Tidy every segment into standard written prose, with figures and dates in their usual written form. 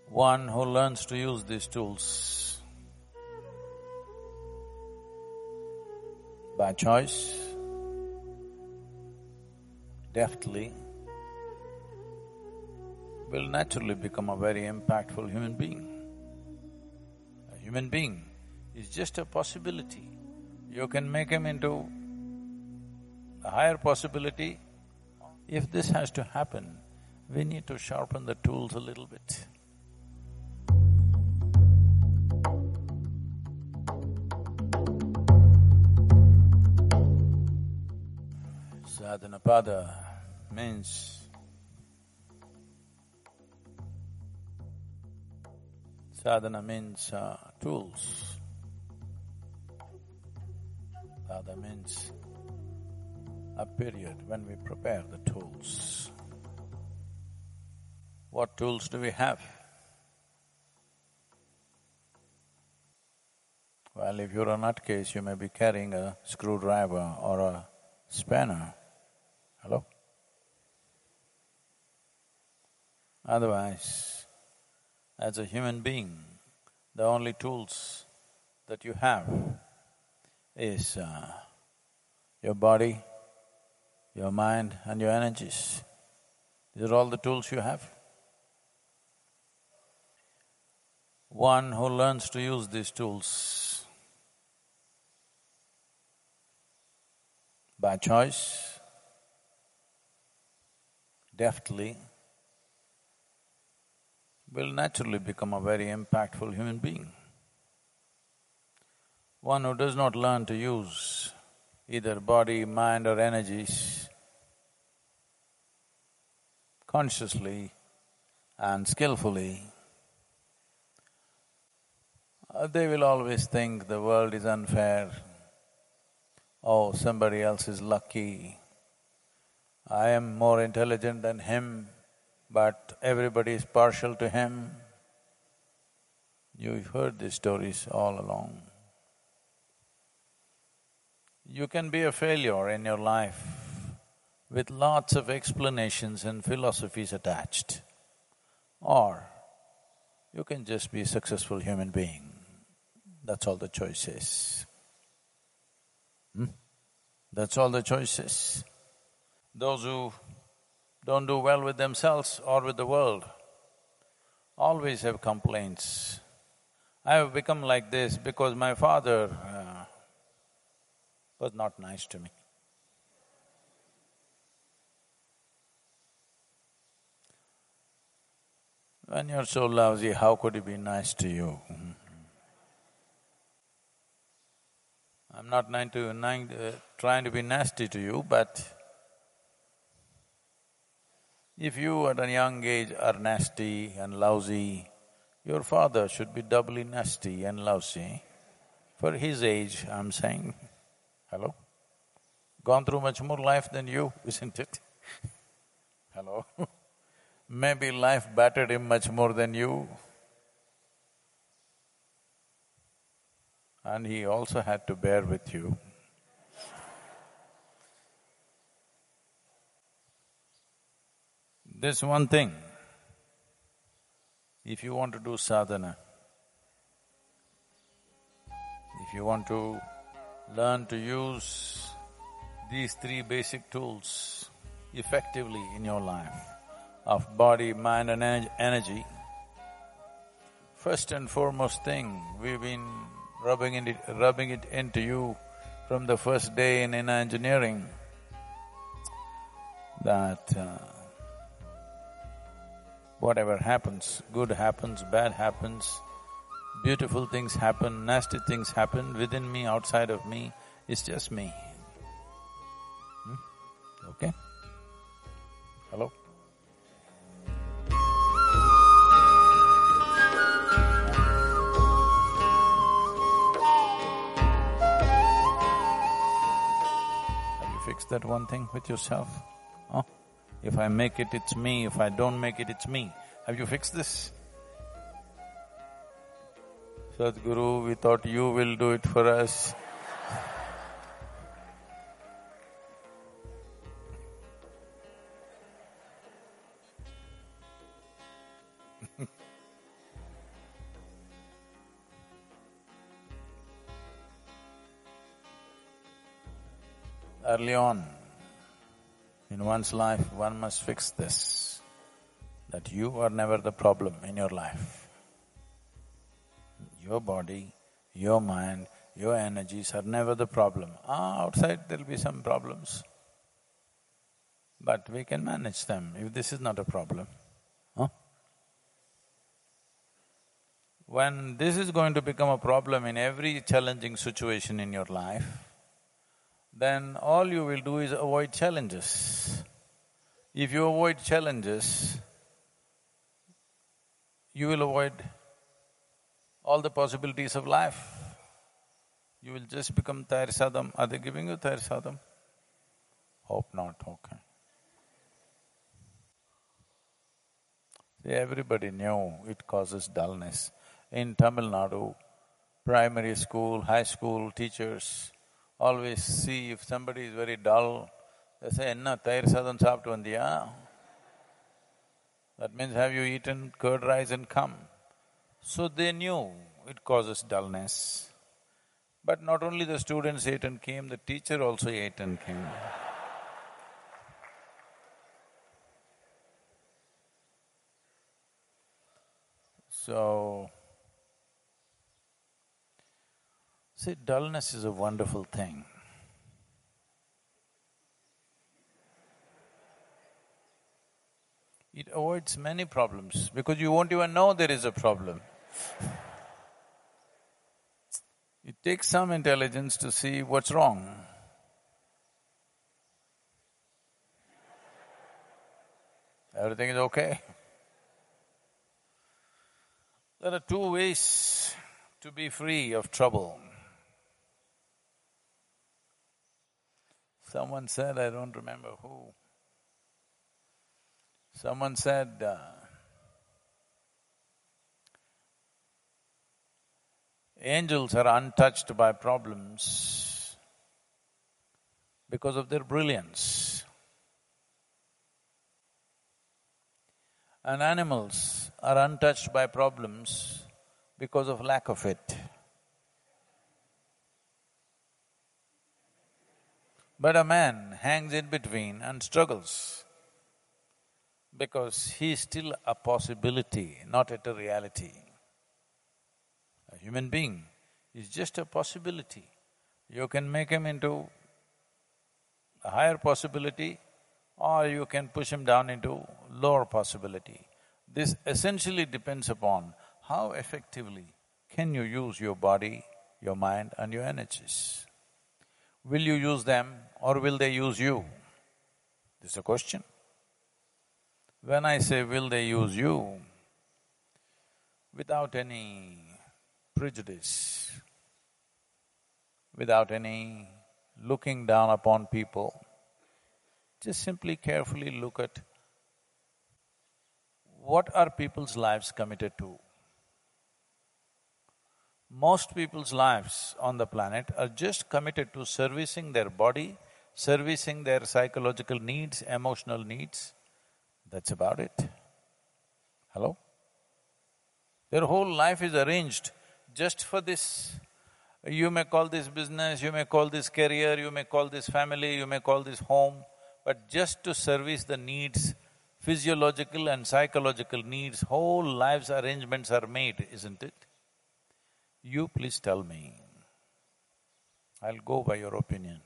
One who learns to use these tools by choice, deftly, will naturally become a very impactful human being. A human being is just a possibility. You can make him into a higher possibility. If this has to happen, we need to sharpen the tools a little bit. Sadhanapada means sadhana means tools. Sadhana means a period when we prepare the tools. What tools do we have? Well, if you're a nutcase, you may be carrying a screwdriver or a spanner. Hello? Otherwise, as a human being, the only tools that you have is your body, your mind and your energies. These are all the tools you have. One who learns to use these tools by choice, deftly, will naturally become a very impactful human being. One who does not learn to use either body, mind or energies consciously and skillfully, they will always think the world is unfair. Oh, somebody else is lucky. I am more intelligent than him, but everybody is partial to him. You've heard these stories all along. You can be a failure in your life with lots of explanations and philosophies attached, or you can just be a successful human being. That's all the choice is. That's all the choice is. Those who don't do well with themselves or with the world always have complaints. I have become like this because my father was not nice to me. When you're so lousy, how could he be nice to you? I'm not trying to be nasty to you, but if you at a young age are nasty and lousy, your father should be doubly nasty and lousy. For his age, I'm saying, hello? Gone through much more life than you, isn't it? Hello? Maybe life battered him much more than you. And he also had to bear with you. This one thing, if you want to do sadhana, if you want to learn to use these three basic tools effectively in your life, of body, mind and energy, first and foremost thing, we've been rubbing it into you from the first day in engineering, that whatever happens, good happens, bad happens, beautiful things happen, nasty things happen, within me, outside of me, it's just me. Okay? Hello? Have you fixed that one thing with yourself? Huh? If I make it, it's me. If I don't make it, it's me. Have you fixed this? Sadhguru, we thought you will do it for us. Early on in one's life, one must fix this, that you are never the problem in your life. Your body, your mind, your energies are never the problem. Outside there'll be some problems, but we can manage them if this is not a problem. Huh? When this is going to become a problem in every challenging situation in your life, then all you will do is avoid challenges. If you avoid challenges, you will avoid all the possibilities of life. You will just become Tayar Sadam. Are they giving you Tayar Sadam? Hope not, okay. See, everybody knew it causes dullness. In Tamil Nadu, primary school, high school teachers always see if somebody is very dull, they say, "Enna, Tayar Sadam saaptu vandiya?" That means, have you eaten curd rice and come? So they knew it causes dullness. But not only the students ate and came, the teacher also ate and came. So, see, dullness is a wonderful thing. It avoids many problems because you won't even know there is a problem. It takes some intelligence to see what's wrong. Everything is okay. There are two ways to be free of trouble. Someone said, I don't remember who, someone said, angels are untouched by problems because of their brilliance. And animals are untouched by problems because of lack of it. But a man hangs in between and struggles because he is still a possibility, not yet a reality. A human being is just a possibility. You can make him into a higher possibility or you can push him down into lower possibility. This essentially depends upon how effectively can you use your body, your mind and your energies. Will you use them or will they use you? This is a question. When I say will they use you, without any prejudice, without any looking down upon people, just simply carefully look at what are people's lives committed to. Most people's lives on the planet are just committed to servicing their body, servicing their psychological needs, emotional needs. That's about it. Hello? Their whole life is arranged just for this. You may call this business, you may call this career, you may call this family, you may call this home, but just to service the needs, physiological and psychological needs, whole life's arrangements are made, isn't it? You please tell me. I'll go by your opinion.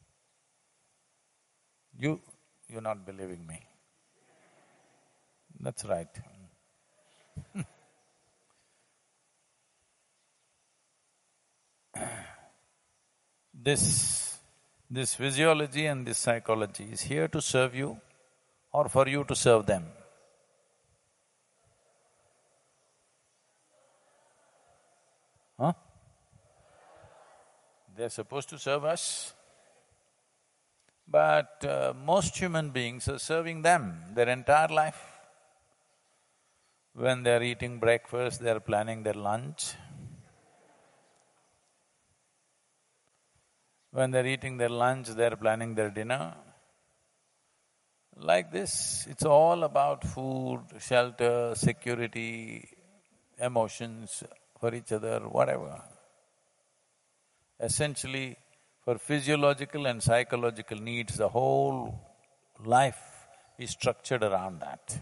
You're not believing me. That's right. This physiology and this psychology is here to serve you or for you to serve them? Huh? They're supposed to serve us. But most human beings are serving them their entire life. When they're eating breakfast, they're planning their lunch. When they're eating their lunch, they're planning their dinner. Like this, it's all about food, shelter, security, emotions for each other, whatever. Essentially, For physiological and psychological needs, the whole life is structured around that.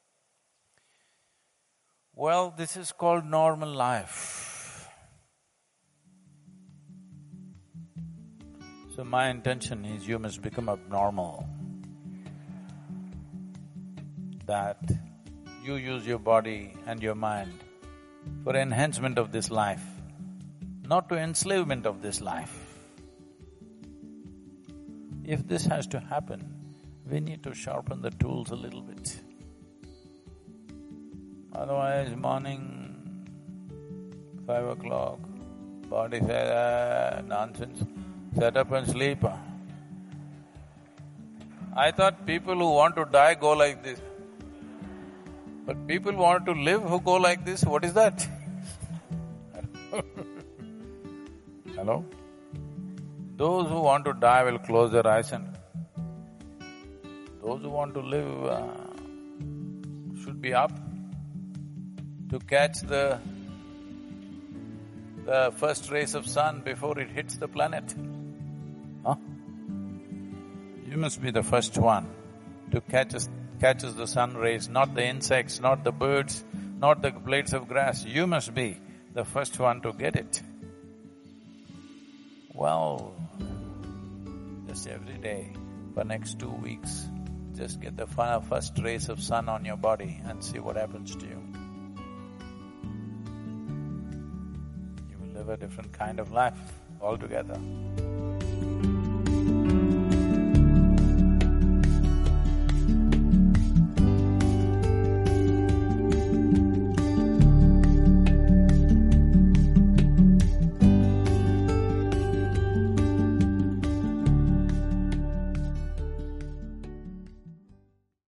Well, this is called normal life. So my intention is you must become abnormal. That you use your body and your mind for enhancement of this life, not to enslavement of this life. If this has to happen, we need to sharpen the tools a little bit. Otherwise, morning, 5 o'clock, body says, nonsense, set up and sleep. I thought people who want to die go like this. But people want to live who go like this, what is that? Hello? Those who want to die will close their eyes and those who want to live should be up to catch the first rays of sun before it hits the planet. Huh? You must be the first one to catches the sun rays, not the insects, not the birds, not the blades of grass. You must be the first one to get it. Well, just every day for next 2 weeks, just get the first rays of sun on your body and see what happens to you. You will live a different kind of life altogether.